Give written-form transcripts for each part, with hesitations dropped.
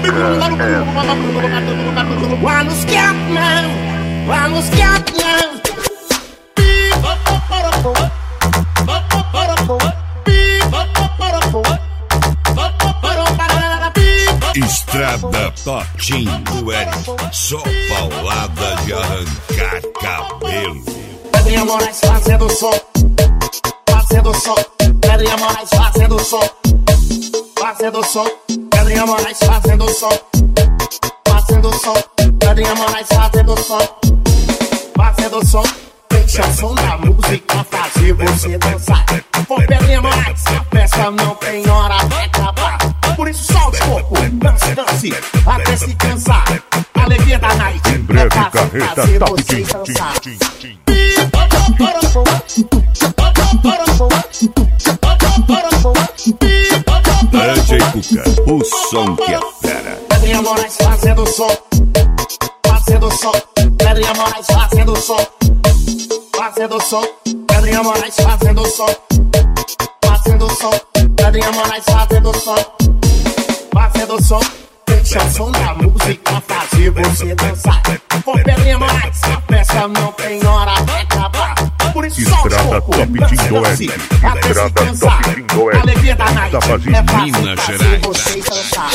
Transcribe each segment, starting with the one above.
Estrada Totinho do Eric, só paulada de arrancar cabelo. Pedrinha Moraes fazendo som, fazendo som. Pedrinha Moraes fazendo som, fazendo som. Pedrinha Moraes fazendo som, fazendo som. Pedrinha Moraes fazendo som, fazendo som. Deixa o som da música fazer você dançar. Por Pedrinha Moraes, a festa não tem hora pra acabar. Por isso solte o corpo, dance, dance, até se cansar. A alegria da night em breve carreta Top Team. DJ Cuca, o som que é fera. Pedrinha Moraes fazendo som, fazendo som. Pedrinha Moraes fazendo som, fazendo som. Pedrinha Moraes fazendo som, fazendo som. Pedrinha Moraes fazendo som, fazendo som. Deixa o som da música fazer você dançar. Por Pedrinha Moraes, a festa não tem hora pra acabar. Por isso solte o corpo, dance, dance, até se cansar. A alegria da night é fácil fazer você dançar.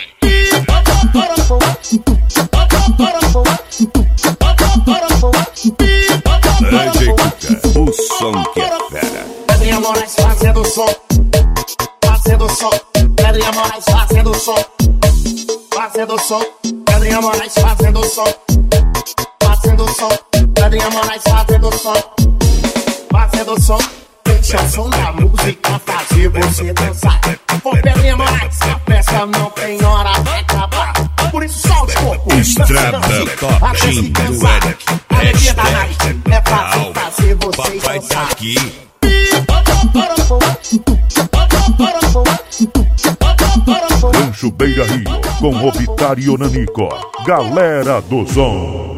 DJ Cuca, o som que é fera. Pedrinha Moraes fazendo som, fazendo som. Pedrinha Moraes fazendo som, fazendo som. Pedrinha Moraes fazendo som, fazendo som. Pedrinha Moraes fazendo som, fazendo som. Deixa o som da música fazer você dançar. Por Pedrinha Moraes, a festa não tem hora pra acabar. Por isso solte o corpo, Estrada Totinho do Eric, a alegria da night é fácil fazer você papai tá dançar. aqui. Rancho Beira Rio, com Robitário Nanico, galera do som.